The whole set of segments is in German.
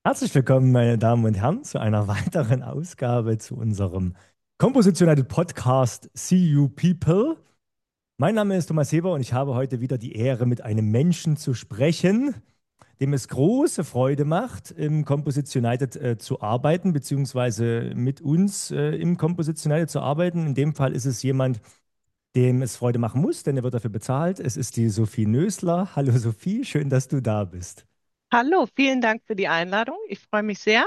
Herzlich willkommen, meine Damen und Herren, zu einer weiteren Ausgabe zu unserem Composition United Podcast See You People. Mein Name ist Thomas Heber und ich habe heute wieder die Ehre, mit einem Menschen zu sprechen, dem es große Freude macht, im Composition United zu arbeiten, beziehungsweise mit uns im Composition United zu arbeiten. In dem Fall ist es jemand, dem es Freude machen muss, denn er wird dafür bezahlt. Es ist die Sophie Nösler. Hallo Sophie, schön, dass du da bist. Hallo, vielen Dank für die Einladung. Ich freue mich sehr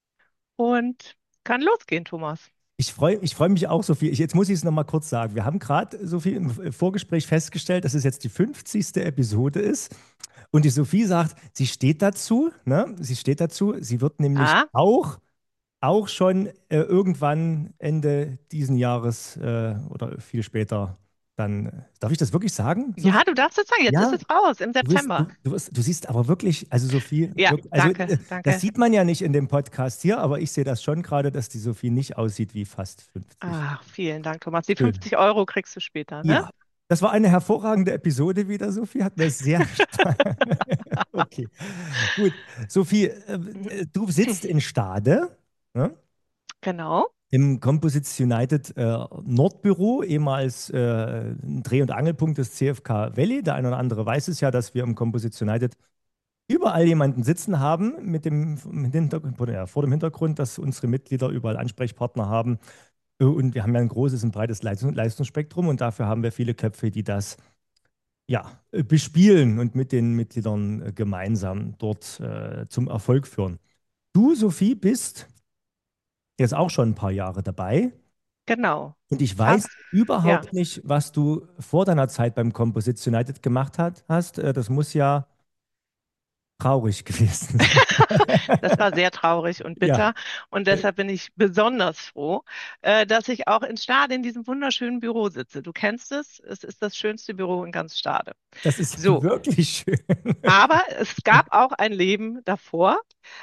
und kann losgehen, Thomas. Ich freu mich auch, Sophie. Jetzt muss ich es nochmal kurz sagen. Wir haben gerade, Sophie, im Vorgespräch festgestellt, dass es jetzt die 50. Episode ist. Und die Sophie sagt, sie steht dazu, ne? Sie steht dazu. Sie wird nämlich Ah, auch schon irgendwann Ende diesen Jahres oder viel später dann, darf ich das wirklich sagen, ja, Sophie? du darfst es sagen, jetzt ist Ja, es raus im du bist, September. du siehst aber wirklich, also Sophie, Ja, danke, das danke. sieht man ja nicht in dem Podcast hier, aber ich sehe das schon gerade, dass die Sophie nicht aussieht wie fast 50. Ah, vielen Dank, Thomas. Die Schön. 50 € kriegst du später, ne? Ja, das war eine hervorragende Episode wieder, Sophie. Hat mir sehr Spaß. Okay, gut. Sophie, du sitzt in Stade, ne? Genau. Im Composites United Nordbüro, ehemals ein Dreh- und Angelpunkt des CFK Valley. Der eine oder andere weiß es ja, dass wir im Composites United überall jemanden sitzen haben mit Hintergrund, ja, vor dem Hintergrund, dass unsere Mitglieder überall Ansprechpartner haben. Und wir haben ja ein großes und breites Leistungsspektrum und dafür haben wir viele Köpfe, die das ja, bespielen und mit den Mitgliedern gemeinsam dort zum Erfolg führen. Du, Sophie, bist jetzt auch schon ein paar Jahre dabei Genau. und ich Hab, weiß ja. überhaupt nicht, was du vor deiner Zeit beim Composites United gemacht hast. Das muss ja traurig gewesen sein. Das war sehr traurig und Ja, bitter. Und deshalb bin ich besonders froh, dass ich auch in Stade in diesem wunderschönen Büro sitze. Du kennst es. Es ist das schönste Büro in ganz Stade. das ist So. wirklich schön. Aber es gab auch ein Leben davor.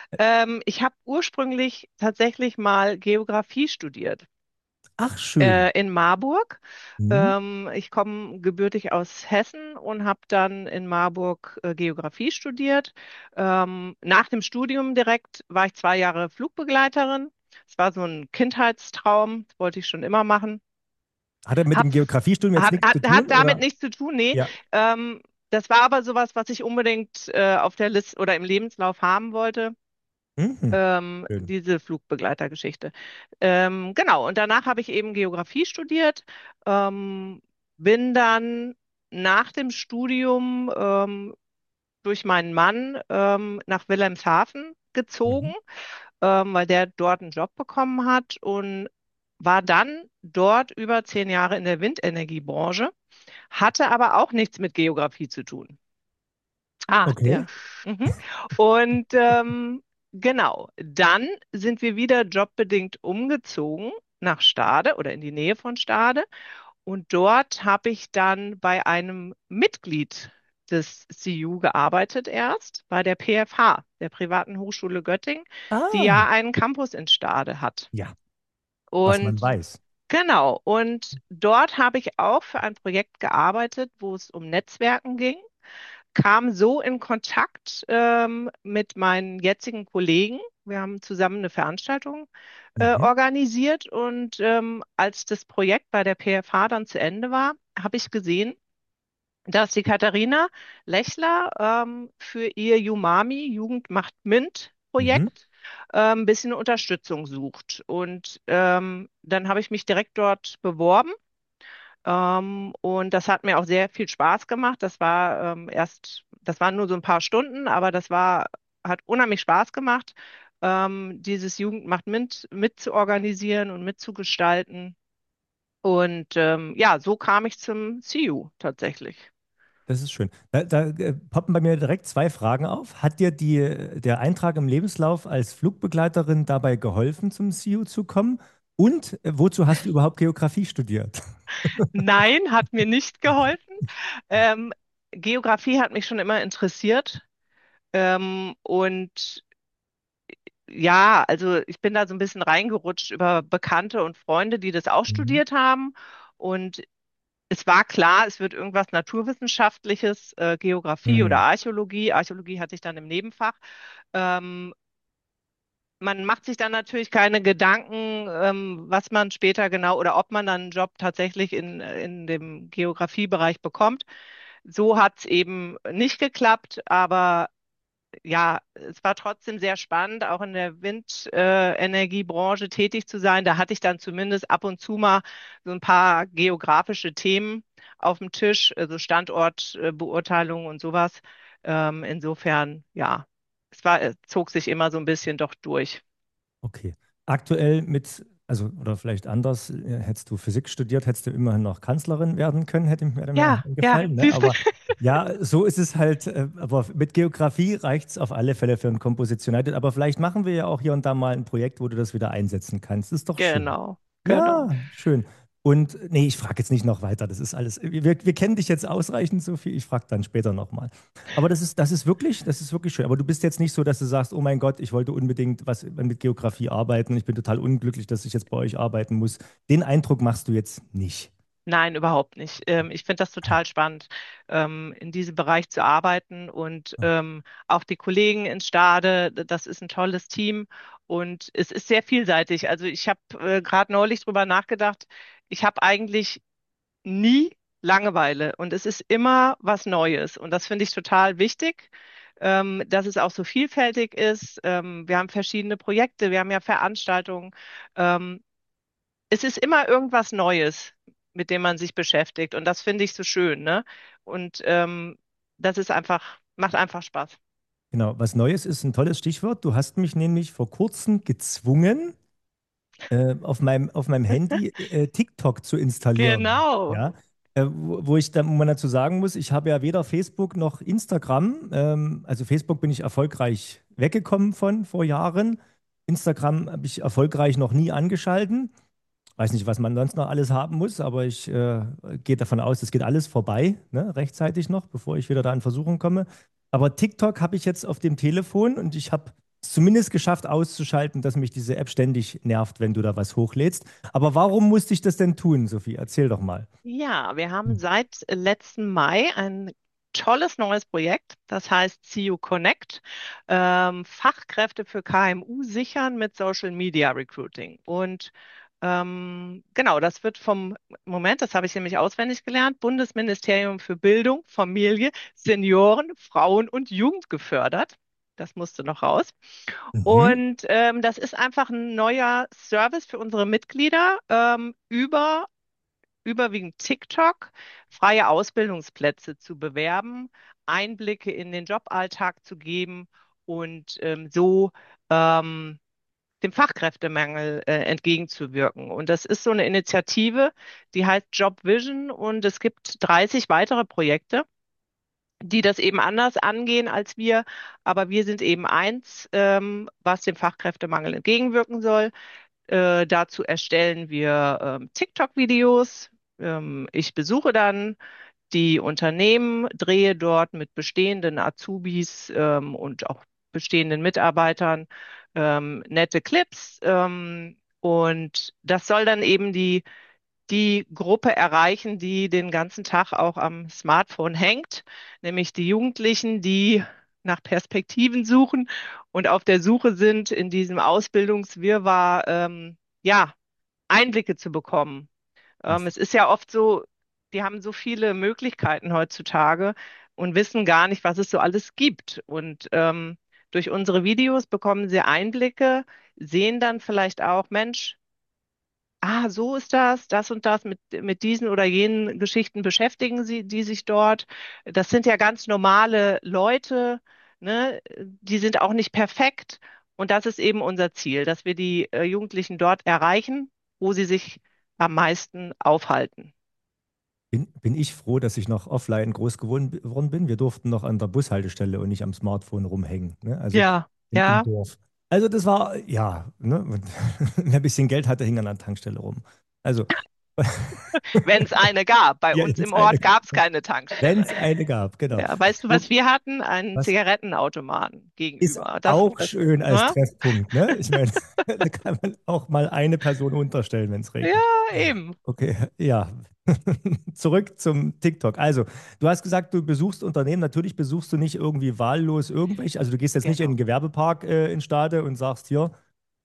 Ich habe ursprünglich tatsächlich mal Geografie studiert Ach, schön. in Marburg. Mhm. Ich komme gebürtig aus Hessen und habe dann in Marburg Geografie studiert. Nach dem Studium direkt war ich 2 Jahre Flugbegleiterin. Es war so ein Kindheitstraum, das wollte ich schon immer machen. Hat er mit dem Hab, Geografiestudium jetzt nichts zu hat tun, damit oder? nichts zu tun, nee. Ja. Das war aber sowas, was ich unbedingt auf der Liste oder im Lebenslauf haben wollte. Mhm. Schön. Diese Flugbegleitergeschichte. Genau, und danach habe ich eben Geografie studiert, bin dann nach dem Studium durch meinen Mann nach Wilhelmshaven gezogen, Mhm. weil der dort einen Job bekommen hat und war dann dort über 10 Jahre in der Windenergiebranche, hatte aber auch nichts mit Geografie zu tun. Ah, Okay. der. Mhm. Und genau, dann sind wir wieder jobbedingt umgezogen nach Stade oder in die Nähe von Stade. Und dort habe ich dann bei einem Mitglied des CU gearbeitet erst, bei der PFH, der Privaten Hochschule Göttingen, die Ah, ja einen Campus in Stade hat. ja, was man Und weiß. genau, und dort habe ich auch für ein Projekt gearbeitet, wo es um Netzwerken ging, kam so in Kontakt mit meinen jetzigen Kollegen. Wir haben zusammen eine Veranstaltung Mhm. organisiert und als das Projekt bei der PFH dann zu Ende war, habe ich gesehen, dass die Katharina Lechler für ihr Umami Jugend macht MINT Mhm. Projekt ein bisschen Unterstützung sucht. Und dann habe ich mich direkt dort beworben und das hat mir auch sehr viel Spaß gemacht. Das waren nur so ein paar Stunden, aber hat unheimlich Spaß gemacht, dieses Jugend macht mit zu organisieren und mitzugestalten. Und ja, so kam ich zum CU tatsächlich. Das ist schön. Da poppen bei mir direkt zwei Fragen auf. Hat dir der Eintrag im Lebenslauf als Flugbegleiterin dabei geholfen, zum CU zu kommen? Und wozu hast du überhaupt Geografie studiert? Nein, hat mir nicht geholfen. Ähm, Geografie hat mich schon immer interessiert. Und ja, also ich bin da so ein bisschen reingerutscht über Bekannte und Freunde, die das auch Mhm. studiert haben. Und es war klar, es wird irgendwas Naturwissenschaftliches, Geografie oder Mhm. Archäologie. Archäologie hatte ich dann im Nebenfach. Ähm, man macht sich dann natürlich keine Gedanken, was man später genau oder ob man dann einen Job tatsächlich in dem Geografiebereich bekommt. So hat es eben nicht geklappt, aber ja, es war trotzdem sehr spannend, auch in der Windenergiebranche tätig zu sein. Da hatte ich dann zumindest ab und zu mal so ein paar geografische Themen auf dem Tisch, also Standortbeurteilung und sowas. Insofern, ja, es zog sich immer so ein bisschen doch durch. Okay. Aktuell also, oder vielleicht anders, hättest du Physik studiert, hättest du immerhin noch Kanzlerin werden können, hätte mir Ja, ja, gefallen, ne? siehst du? Aber ja, so ist es halt. Aber mit Geografie reicht es auf alle Fälle für ein Composition United. Aber vielleicht machen wir ja auch hier und da mal ein Projekt, wo du das wieder einsetzen kannst. Das ist doch schön. Genau, genau. Ja, schön. Und nee, ich frage jetzt nicht noch weiter. Das ist alles. Wir kennen dich jetzt ausreichend, Sophie. Ich frage dann später nochmal. Aber das ist wirklich schön. Aber du bist jetzt nicht so, dass du sagst, oh mein Gott, ich wollte unbedingt was mit Geografie arbeiten. Ich bin total unglücklich, dass ich jetzt bei euch arbeiten muss. Den Eindruck machst du jetzt nicht. Nein, überhaupt nicht. Ich finde das total spannend, in diesem Bereich zu arbeiten und Ah, auch die Kollegen in Stade, das ist ein tolles Team und es ist sehr vielseitig. Also ich habe gerade neulich drüber nachgedacht, ich habe eigentlich nie Langeweile und es ist immer was Neues und das finde ich total wichtig. Dass es auch so vielfältig ist. Wir haben verschiedene Projekte, wir haben ja Veranstaltungen. Ähm, Es ist immer irgendwas Neues, mit dem man sich beschäftigt. Und das finde ich so schön, ne? Und das ist einfach, macht einfach Spaß. genau, was Neues ist ein tolles Stichwort. Du hast mich nämlich vor kurzem gezwungen, auf meinem Handy TikTok zu installieren. Genau. Ja? Wo man dazu sagen muss, ich habe ja weder Facebook noch Instagram. Also Facebook bin ich erfolgreich weggekommen von vor Jahren. Instagram habe ich erfolgreich noch nie angeschalten. Weiß nicht, was man sonst noch alles haben muss, aber ich gehe davon aus, es geht alles vorbei, ne, rechtzeitig noch, bevor ich wieder da in Versuchung komme. Aber TikTok habe ich jetzt auf dem Telefon und ich habe es zumindest geschafft auszuschalten, dass mich diese App ständig nervt, wenn du da was hochlädst. Aber warum musste ich das denn tun, Sophie? Erzähl doch mal. Ja, wir haben Hm. seit letzten Mai ein tolles neues Projekt, das heißt CU Connect, Fachkräfte für KMU sichern mit Social Media Recruiting. Und genau, das wird Moment, das habe ich nämlich auswendig gelernt, Bundesministerium für Bildung, Familie, Senioren, Frauen und Jugend gefördert. Das musste noch raus. Mhm. Und das ist einfach ein neuer Service für unsere Mitglieder über überwiegend TikTok, freie Ausbildungsplätze zu bewerben, Einblicke in den Joballtag zu geben und so ähm, dem Fachkräftemangel entgegenzuwirken. Und das ist so eine Initiative, die heißt Job Vision und es gibt 30 weitere Projekte, die das eben anders angehen als wir. Aber wir sind eben eins, was dem Fachkräftemangel entgegenwirken soll. Dazu erstellen wir TikTok-Videos. Ich besuche dann die Unternehmen, drehe dort mit bestehenden Azubis und auch bestehenden Mitarbeitern nette Clips. Und das soll dann eben die Gruppe erreichen, die den ganzen Tag auch am Smartphone hängt, nämlich die Jugendlichen, die nach Perspektiven suchen und auf der Suche sind, in diesem Ausbildungswirrwarr, ja, Einblicke zu bekommen. Es ist ja oft so, die haben so viele Möglichkeiten heutzutage und wissen gar nicht, was es so alles gibt. Und durch unsere Videos bekommen sie Einblicke, sehen dann vielleicht auch, Mensch, so ist das und das mit diesen oder jenen Geschichten beschäftigen sie, die sich dort. Das sind ja ganz normale Leute, ne? Die sind auch nicht perfekt. Und das ist eben unser Ziel, dass wir die Jugendlichen dort erreichen, wo sie sich am meisten aufhalten. Bin ich froh, dass ich noch offline groß geworden bin. Wir durften noch an der Bushaltestelle und nicht am Smartphone rumhängen. Ne? Also Ja, im ja. Dorf. Also das war, ja, ne? Und wer ein bisschen Geld hatte, hing an der Tankstelle rum. Also, Wenn es eine gab. Bei ja, uns wenn im es eine Ort gab. gab es keine Wenn Tankstelle. es eine gab, genau. Ja, weißt du, was So, wir hatten? Einen was Zigarettenautomaten ist gegenüber. auch schön als Ne? Treffpunkt, ne? Ich meine, da kann man auch mal eine Person unterstellen, wenn es Ja, regnet. eben. Okay, ja. Zurück zum TikTok. Also, du hast gesagt, du besuchst Unternehmen. Natürlich besuchst du nicht irgendwie wahllos irgendwelche. Also, du gehst jetzt nicht in Genau. einen Gewerbepark in Stade und sagst hier.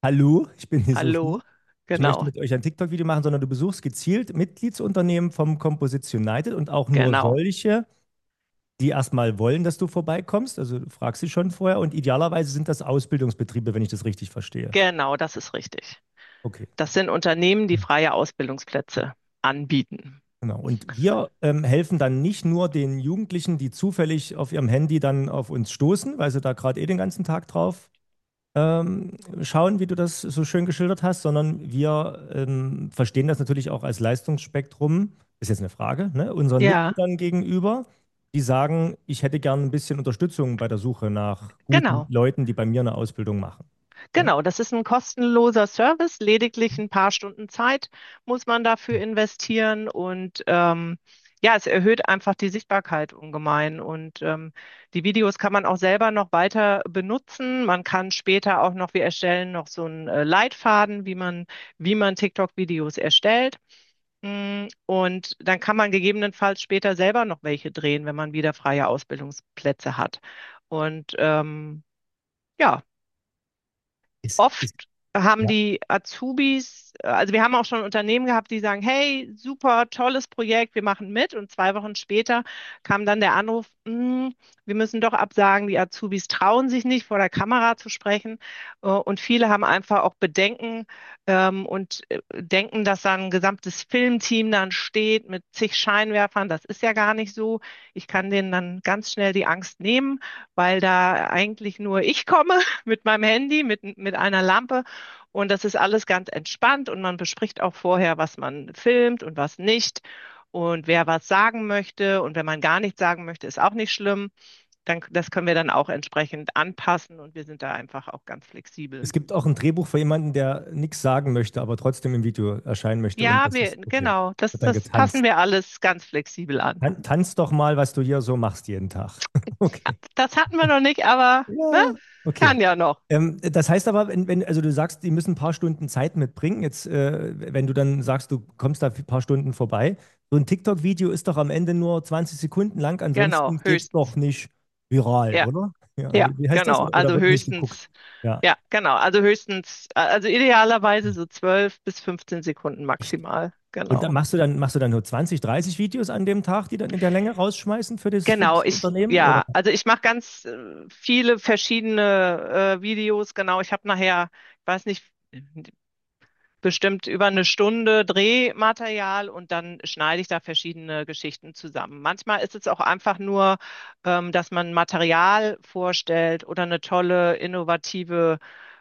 hallo, ich bin die Hallo. Sophie. Ich möchte Genau, mit euch ein TikTok-Video machen, sondern du besuchst gezielt Mitgliedsunternehmen vom Composition United und auch nur genau, solche, die erstmal wollen, dass du vorbeikommst. Also du fragst sie schon vorher und idealerweise sind das Ausbildungsbetriebe, wenn ich das richtig verstehe. genau, das ist richtig. Okay. Das sind Unternehmen, die freie Ausbildungsplätze anbieten. Genau. Und wir helfen dann nicht nur den Jugendlichen, die zufällig auf ihrem Handy dann auf uns stoßen, weil sie da gerade den ganzen Tag drauf schauen, wie du das so schön geschildert hast, sondern wir verstehen das natürlich auch als Leistungsspektrum, ist jetzt eine Frage, ne, unseren Ja, Mitgliedern gegenüber, die sagen, ich hätte gern ein bisschen Unterstützung bei der Suche nach guten genau. Leuten, die bei mir eine Ausbildung machen. Ne? Genau, das ist ein kostenloser Service. Lediglich ein paar Stunden Zeit muss man dafür investieren und ja, es erhöht einfach die Sichtbarkeit ungemein und die Videos kann man auch selber noch weiter benutzen. Man kann später auch noch, wir erstellen noch so einen Leitfaden, wie man TikTok-Videos erstellt. Und dann kann man gegebenenfalls später selber noch welche drehen, wenn man wieder freie Ausbildungsplätze hat. Und ja. Oft Ist, haben ja. die Azubis, also wir haben auch schon Unternehmen gehabt, die sagen, hey, super, tolles Projekt, wir machen mit. Und 2 Wochen später kam dann der Anruf, wir müssen doch absagen, die Azubis trauen sich nicht, vor der Kamera zu sprechen. Und viele haben einfach auch Bedenken und denken, dass da ein gesamtes Filmteam dann steht mit zig Scheinwerfern. Das ist ja gar nicht so. Ich kann denen dann ganz schnell die Angst nehmen, weil da eigentlich nur ich komme mit meinem Handy, mit einer Lampe. Und das ist alles ganz entspannt und man bespricht auch vorher, was man filmt und was nicht und wer was sagen möchte. Und wenn man gar nichts sagen möchte, ist auch nicht schlimm. Das können wir dann auch entsprechend anpassen und wir sind da einfach auch ganz flexibel. Es gibt auch ein Drehbuch für jemanden, der nichts sagen möchte, aber trotzdem im Video erscheinen möchte und Ja, das ist okay. genau, das, Wird dann das passen getanzt. wir alles ganz flexibel an. Tanz doch mal, was du hier so machst jeden Tag. Okay. Das hatten wir noch nicht, aber ne, Ja, okay. kann ja noch. Das heißt aber, also du sagst, die müssen ein paar Stunden Zeit mitbringen. Jetzt, wenn du dann sagst, du kommst da ein paar Stunden vorbei, so ein TikTok-Video ist doch am Ende nur 20 Sekunden lang, Genau, ansonsten geht es doch höchstens. nicht viral, Ja, oder? Ja, ja, wie heißt das? genau. Oder Also wird nicht geguckt? höchstens. Ja. Ja, genau. Also höchstens, also idealerweise so 12 bis 15 Sekunden maximal. Und dann Genau. machst du dann nur 20, 30 Videos an dem Tag, die dann in der Länge rausschmeißen für Genau, das Unternehmen? Oder? ja, also ich mache ganz viele verschiedene Videos. Genau, ich habe nachher, ich weiß nicht, bestimmt über eine Stunde Drehmaterial und dann schneide ich da verschiedene Geschichten zusammen. Manchmal ist es auch einfach nur, dass man Material vorstellt oder eine tolle, innovative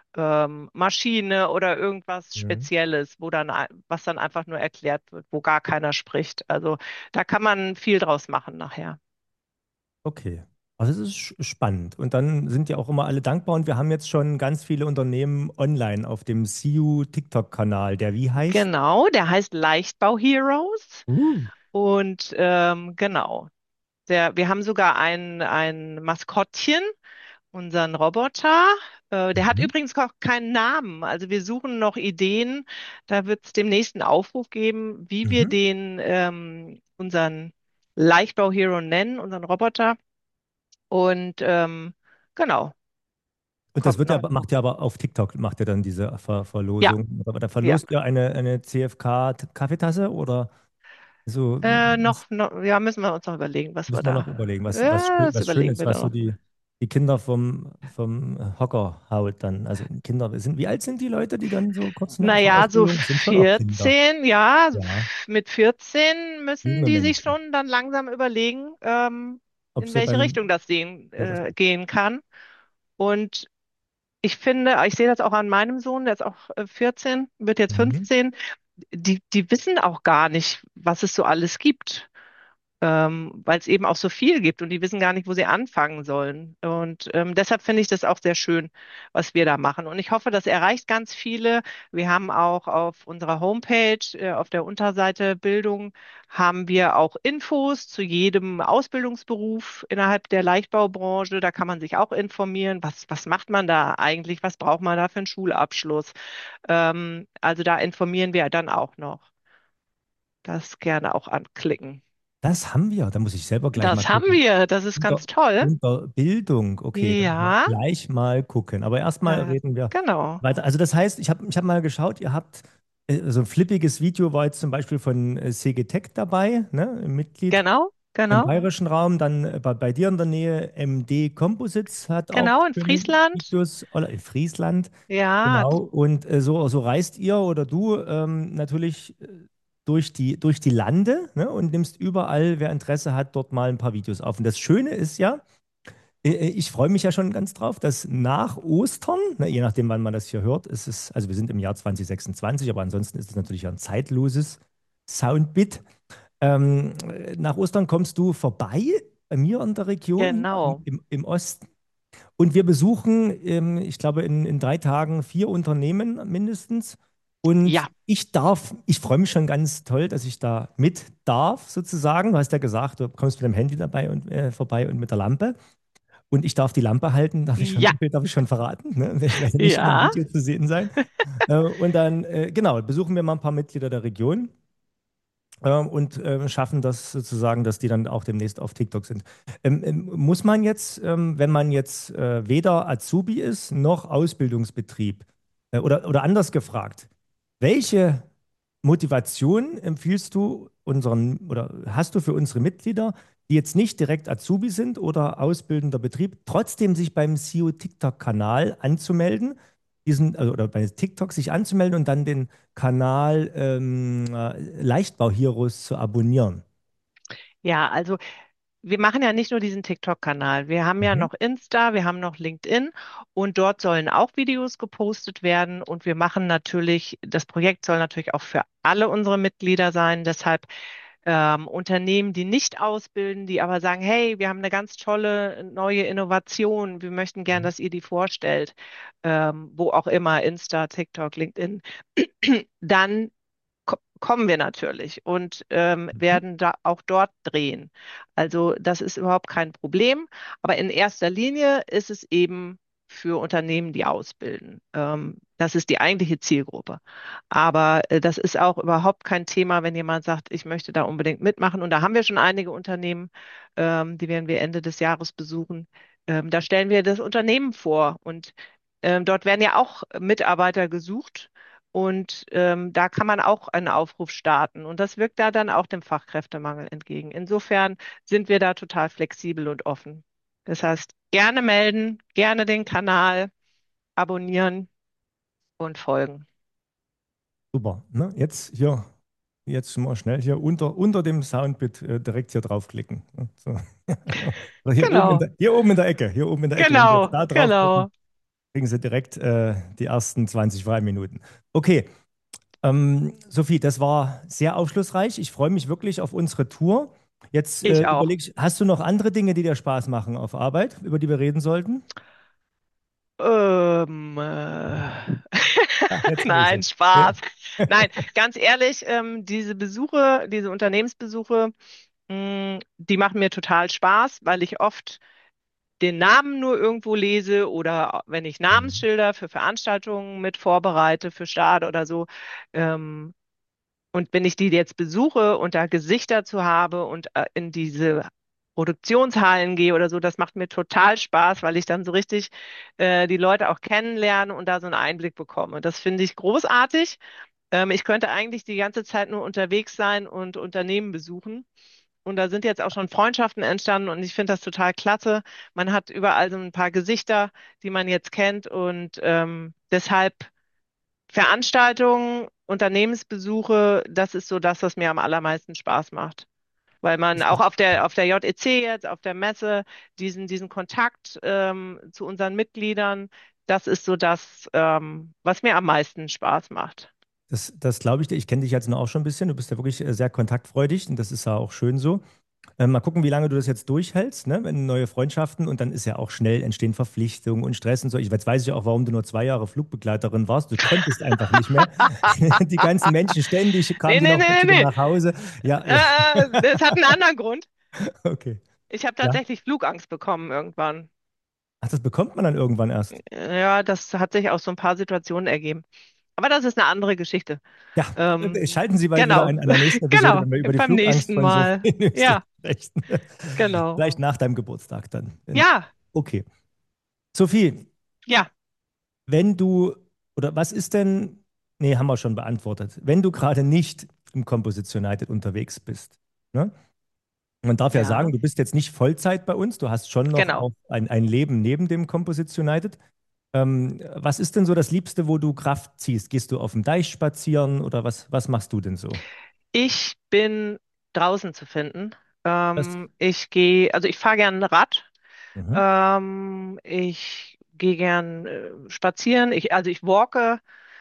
Maschine oder irgendwas Mhm. Spezielles, was dann einfach nur erklärt wird, wo gar keiner spricht. Also da kann man viel draus machen nachher. Okay. Also es ist spannend. Und dann sind ja auch immer alle dankbar. Und wir haben jetzt schon ganz viele Unternehmen online auf dem CU TikTok-Kanal, der wie heißt? Genau, der heißt Leichtbau Heroes Uh. und genau. Wir haben sogar ein Maskottchen, unseren Roboter. Der hat Mhm. übrigens auch keinen Namen. Also wir suchen noch Ideen. Da wird es demnächst einen Aufruf geben, wie wir Mhm. den unseren Leichtbau-Hero nennen, unseren Roboter. Und genau, Und das kommt wird ja, noch. macht ja aber auf TikTok, macht ihr dann diese Ja, Verlosung. Aber da ja. verlost ihr eine CFK-Kaffeetasse oder so? Ja, müssen wir uns noch überlegen, was wir Müssen wir noch da. überlegen, Ja, das was schön überlegen ist, wir was dann so noch. die Kinder vom Hocker haut dann. Also Kinder, wie alt sind die Leute, die dann so kurz nach der Naja, so Ausbildung sind schon auch Kinder. 14, ja, Ja, mit 14 müssen junge die sich Menschen. schon dann langsam überlegen, Ob in sie welche dann, Richtung das ja, das, gehen kann. Und ich finde, ich sehe das auch an meinem Sohn, der ist auch 14, wird jetzt mhm. 15, die wissen auch gar nicht, was es so alles gibt, weil es eben auch so viel gibt und die wissen gar nicht, wo sie anfangen sollen. Und deshalb finde ich das auch sehr schön, was wir da machen. Und ich hoffe, das erreicht ganz viele. Wir haben auch auf unserer Homepage, auf der Unterseite Bildung, haben wir auch Infos zu jedem Ausbildungsberuf innerhalb der Leichtbaubranche. Da kann man sich auch informieren, was macht man da eigentlich, was braucht man da für einen Schulabschluss. Also da informieren wir dann auch noch. Das gerne auch anklicken. Das haben wir. Da muss ich selber gleich mal Das haben gucken. wir. Das ist ganz toll. Unter Bildung. Okay, da muss ich Ja, gleich mal gucken. Aber erstmal reden wir genau. weiter. Also das heißt, ich hab mal geschaut, ihr habt so ein flippiges Video war jetzt zum Beispiel von CG Tech dabei, ne? Ein Mitglied Genau, im genau, bayerischen Raum. Dann bei dir in der Nähe MD Composites hat auch genau. In schöne Friesland. Videos. Oder in Friesland. Ja, Genau, und so reist ihr oder du natürlich durch die Lande, ne, und nimmst überall, wer Interesse hat, dort mal ein paar Videos auf. Und das Schöne ist ja, ich freue mich ja schon ganz drauf, dass nach Ostern, ne, je nachdem, wann man das hier hört, also wir sind im Jahr 2026, aber ansonsten ist es natürlich ein zeitloses Soundbit. Nach Ostern kommst du vorbei bei mir in der Region, hier genau. im Osten. Und wir besuchen, ich glaube, in 3 Tagen 4 Unternehmen mindestens. Und Ja, ich freue mich schon ganz toll, dass ich da mit darf, sozusagen. Du hast ja gesagt, du kommst mit dem Handy dabei und vorbei und mit der Lampe. Und ich darf die Lampe halten, darf ich schon, ja, so viel darf ich schon verraten. Ne? Ich werde nicht in dem ja. Video zu sehen sein. Und dann, genau, besuchen wir mal ein paar Mitglieder der Region und schaffen das sozusagen, dass die dann auch demnächst auf TikTok sind. Muss man jetzt, wenn man jetzt weder Azubi ist noch Ausbildungsbetrieb, oder anders gefragt, welche Motivation empfiehlst du unseren oder hast du für unsere Mitglieder, die jetzt nicht direkt Azubi sind oder ausbildender Betrieb, trotzdem sich beim SEO TikTok-Kanal anzumelden, oder bei TikTok sich anzumelden und dann den Kanal Leichtbau Heroes zu abonnieren? Ja, also wir machen ja nicht nur diesen TikTok-Kanal. Wir haben ja Mhm. noch Insta, wir haben noch LinkedIn und dort sollen auch Videos gepostet werden. Und wir machen natürlich, das Projekt soll natürlich auch für alle unsere Mitglieder sein. Deshalb Unternehmen, die nicht ausbilden, die aber sagen, hey, wir haben eine ganz tolle neue Innovation, wir möchten gern, dass ihr die vorstellt, wo auch immer, Insta, TikTok, LinkedIn, dann kommen wir natürlich und werden da auch dort drehen. Also das ist überhaupt kein Problem, aber in erster Linie ist es eben für Unternehmen, die ausbilden. Das ist die eigentliche Zielgruppe. Aber das ist auch überhaupt kein Thema, wenn jemand sagt, ich möchte da unbedingt mitmachen. Und da haben wir schon einige Unternehmen, die werden wir Ende des Jahres besuchen. Da stellen wir das Unternehmen vor und dort werden ja auch Mitarbeiter gesucht. Und da kann man auch einen Aufruf starten. Und das wirkt da dann auch dem Fachkräftemangel entgegen. Insofern sind wir da total flexibel und offen. Das heißt, gerne melden, gerne den Kanal abonnieren und folgen. Super. Ne? Jetzt mal schnell hier unter dem Soundbit direkt hier draufklicken. Ne? So. Oder Genau, hier oben in der Ecke, wenn Sie jetzt genau, da draufklicken, genau. kriegen Sie direkt die ersten 20 freie Minuten. Okay, Sophie, das war sehr aufschlussreich. Ich freue mich wirklich auf unsere Tour. Jetzt Ich auch. überleg ich, hast du noch andere Dinge, die dir Spaß machen auf Arbeit, über die wir reden sollten? Ähm, Jetzt weiß Nein, ich. Ja. Spaß. Nein, ganz ehrlich, diese Besuche, diese Unternehmensbesuche, die machen mir total Spaß, weil ich oft den Namen nur irgendwo lese oder wenn ich Mhm. Namensschilder für Veranstaltungen mit vorbereite, für Start oder so. Ähm, und wenn ich die jetzt besuche und da Gesichter zu habe und in diese Produktionshallen gehe oder so, das macht mir total Spaß, weil ich dann so richtig die Leute auch kennenlerne und da so einen Einblick bekomme. Das finde ich großartig. Ich könnte eigentlich die ganze Zeit nur unterwegs sein und Unternehmen besuchen. Und da sind jetzt auch schon Freundschaften entstanden und ich finde das total klasse. Man hat überall so ein paar Gesichter, die man jetzt kennt und deshalb Veranstaltungen, Unternehmensbesuche, das ist so das, was mir am allermeisten Spaß macht. Weil man auch auf der JEC jetzt, auf der Messe, diesen Kontakt zu unseren Mitgliedern, das ist so das, was mir am meisten Spaß macht. Das glaube ich dir. Ich kenne dich jetzt noch auch schon ein bisschen. Du bist ja wirklich sehr kontaktfreudig und das ist ja auch schön so. Mal gucken, wie lange du das jetzt durchhältst, ne? Wenn neue Freundschaften und dann ist ja auch schnell entstehen Verpflichtungen und Stress und so. Jetzt weiß ich auch, warum du nur 2 Jahre Flugbegleiterin warst. Du konntest einfach nicht mehr. Die ganzen Menschen ständig kamen Nee, die nee, noch nee, zu dir nee, nach Hause. Ja, ja, Das hat einen anderen Grund. okay. Ich habe Ja. tatsächlich Flugangst bekommen irgendwann. Ach, das bekommt man dann irgendwann erst. Ja, das hat sich aus so ein paar Situationen ergeben. Aber das ist eine andere Geschichte. Ja, schalten Sie bald wieder Genau, ein an der nächsten Episode, genau, wenn wir über die beim Flugangst nächsten von Mal. Sophie in Österreich Ja, sprechen. genau. Vielleicht nach deinem Geburtstag dann. Ja, Okay. Sophie, ja, wenn du, oder was ist denn, nee, haben wir schon beantwortet, wenn du gerade nicht im Composition United unterwegs bist, ne? Man darf ja sagen, ja, du bist jetzt nicht Vollzeit bei uns, du hast schon noch genau. auch ein Leben neben dem Composition United. Was ist denn so das Liebste, wo du Kraft ziehst? Gehst du auf dem Deich spazieren oder was machst du denn so? Ich bin draußen zu finden. Das, Also ich fahre gern Rad. mhm, Ich gehe gern spazieren. Also ich walke.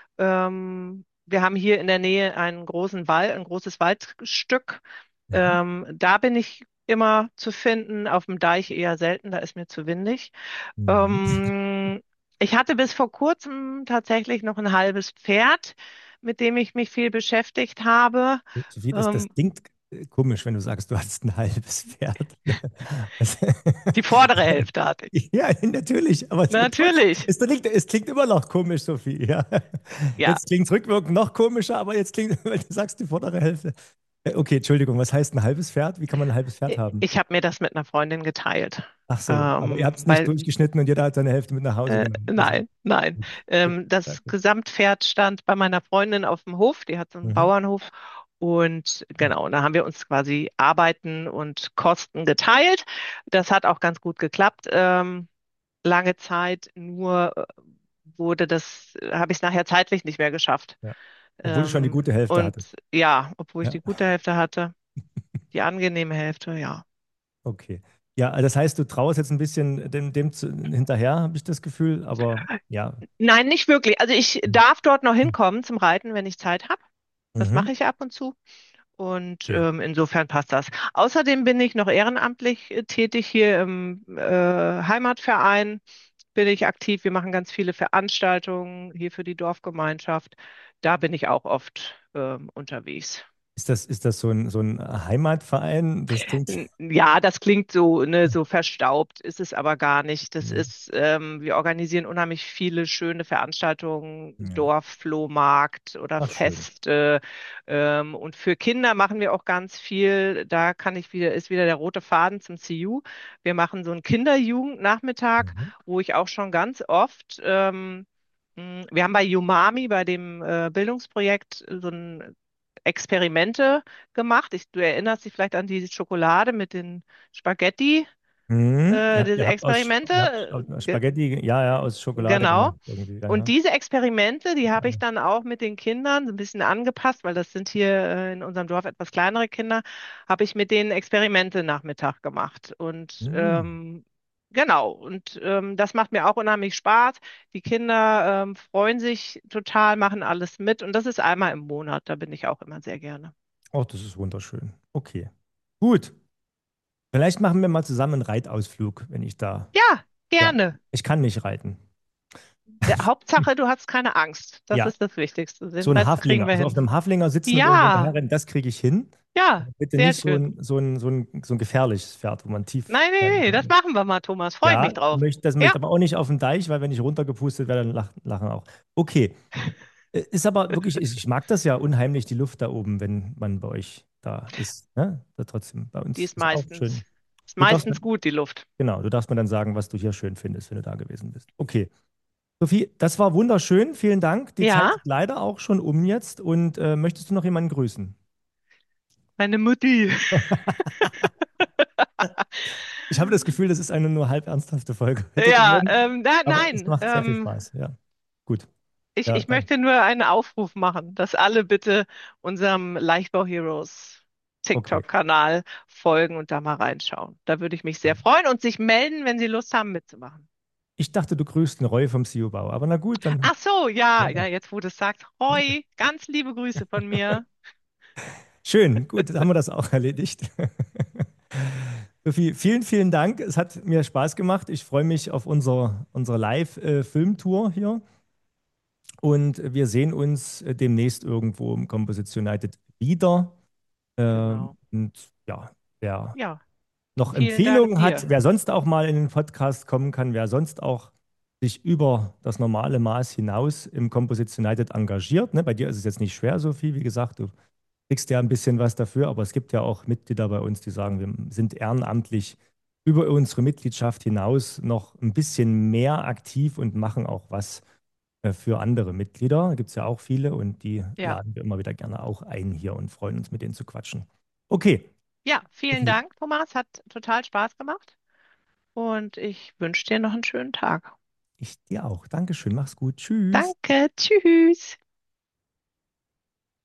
Wir haben hier in der Nähe einen großen Wald, ein großes Waldstück. mhm, Da bin ich immer zu finden. Auf dem Deich eher selten, da ist mir zu windig. mhm. Ähm, Ich hatte bis vor kurzem tatsächlich noch ein halbes Pferd, mit dem ich mich viel beschäftigt habe. Sophie, das Ähm, klingt komisch, wenn du sagst, du hast ein halbes Pferd. Das, Die vordere Hälfte hatte ich. ja, natürlich, aber Natürlich. es klingt immer noch komisch, Sophie. Ja. Ja, Jetzt klingt es rückwirkend noch komischer, aber jetzt klingt, wenn du sagst, die vordere Hälfte. Okay, Entschuldigung, was heißt ein halbes Pferd? Wie kann man ein halbes Pferd haben? ich habe mir das mit einer Freundin geteilt. Ach so, aber ihr habt es nicht Weil durchgeschnitten und jeder hat seine Hälfte mit nach Hause genommen. Also, Nein, nein. gut, gut, Das danke. Gesamtpferd stand bei meiner Freundin auf dem Hof. Die hat so einen Mhm. Bauernhof. Und Ja. genau, da haben wir uns quasi Arbeiten und Kosten geteilt. Das hat auch ganz gut geklappt. Lange Zeit, nur habe ich es nachher zeitlich nicht mehr geschafft. Ja. Obwohl du schon die gute Hälfte Und hattest. ja, obwohl ich Ja. die gute Hälfte hatte, die angenehme Hälfte, ja. Okay. Ja, also das heißt, du trauerst jetzt ein bisschen hinterher, habe ich das Gefühl, aber ja. Nein, nicht wirklich. Also ich darf dort noch hinkommen zum Reiten, wenn ich Zeit habe. Das Mhm. mache ich ab und zu. Und Okay. insofern passt das. Außerdem bin ich noch ehrenamtlich tätig hier im Heimatverein. Bin ich aktiv. Wir machen ganz viele Veranstaltungen hier für die Dorfgemeinschaft. Da bin ich auch oft unterwegs. Ist das so ein Heimatverein? Das klingt. Ja, das klingt so, ne, so verstaubt, ist es aber gar nicht. Nee. Wir organisieren unheimlich viele schöne Veranstaltungen, Ja. Dorfflohmarkt oder Ach, schön. Feste. Und für Kinder machen wir auch ganz viel. Ist wieder der rote Faden zum CU. Wir machen so einen Kinderjugendnachmittag, Mhm. wo ich auch schon ganz oft, wir haben bei Umami, bei dem Bildungsprojekt, so ein Experimente gemacht. Du erinnerst dich vielleicht an die Schokolade mit den Spaghetti, Mhm. Ja, diese ihr habt Experimente. Spaghetti, ja, ja, aus Schokolade Genau. gemacht irgendwie. Ja, Und ja. diese Experimente, die habe ich dann auch mit den Kindern so ein bisschen angepasst, weil das sind hier in unserem Dorf etwas kleinere Kinder, habe ich mit denen Experimente Nachmittag gemacht. Und Mhm. genau, und das macht mir auch unheimlich Spaß. Die Kinder freuen sich total, machen alles mit. Und das ist einmal im Monat, da bin ich auch immer sehr gerne. Oh, das ist wunderschön. Okay. Gut. Vielleicht machen wir mal zusammen einen Reitausflug, wenn ich da. Ja, Ja, gerne. ich kann nicht reiten. Hauptsache, du hast keine Angst. Das Ja, ist das Wichtigste. so Den ein Rest kriegen Haflinger. wir Also auf hin. einem Haflinger sitzen und irgendwo Ja, hinterherrennen, das kriege ich hin. ja, Bitte sehr nicht schön. so ein gefährliches Pferd, wo man tief. Nein, nee, nee, das machen wir mal, Thomas. Freue ich mich Ja, drauf. das Ja, möchte aber auch nicht auf dem Deich, weil wenn ich runtergepustet werde, dann lachen auch. Okay. Ist aber wirklich, ich mag das ja unheimlich, die Luft da oben, wenn man bei euch da ist. Ne? Da trotzdem, bei die uns ist auch schön. ist Du darfst, meistens gut, die Luft. genau, du darfst mir dann sagen, was du hier schön findest, wenn du da gewesen bist. Okay. Sophie, das war wunderschön. Vielen Dank. Die Zeit Ja, ist leider auch schon um jetzt. Und möchtest du noch jemanden grüßen? meine Mutti. Ich habe das Gefühl, das ist eine nur halb ernsthafte Folge heute Ja, geworden. Aber es nein. macht sehr viel Spaß. Ja, gut. Ja, Ich möchte nur einen Aufruf machen, dass alle bitte unserem Leichtbau Heroes okay. TikTok-Kanal folgen und da mal reinschauen. Da würde ich mich sehr freuen und sich melden, wenn Sie Lust haben, mitzumachen. Ich dachte, du grüßt den Roy vom CU-Bau. Aber na gut, dann. Ach so, ja, Ja. ja, jetzt wo du es sagst. Hoi, ganz liebe Grüße von mir. Schön, gut, dann haben wir das auch erledigt. Sophie, vielen, vielen Dank. Es hat mir Spaß gemacht. Ich freue mich auf unsere Live-Filmtour hier. Und wir sehen uns demnächst irgendwo im Composition United wieder. Genau. Und ja, wer Ja, noch vielen Dank Empfehlungen hat, dir. wer sonst auch mal in den Podcast kommen kann, wer sonst auch sich über das normale Maß hinaus im Composites United engagiert. Ne? Bei dir ist es jetzt nicht schwer, Sophie, wie gesagt, du kriegst ja ein bisschen was dafür, aber es gibt ja auch Mitglieder bei uns, die sagen, wir sind ehrenamtlich über unsere Mitgliedschaft hinaus noch ein bisschen mehr aktiv und machen auch was für andere Mitglieder. Da gibt es ja auch viele und die Ja, laden wir immer wieder gerne auch ein hier und freuen uns, mit denen zu quatschen. Okay, ja, vielen Sophie, Dank, Thomas. Hat total Spaß gemacht und ich wünsche dir noch einen schönen Tag. ich dir auch. Dankeschön, mach's gut. Tschüss. Danke, tschüss.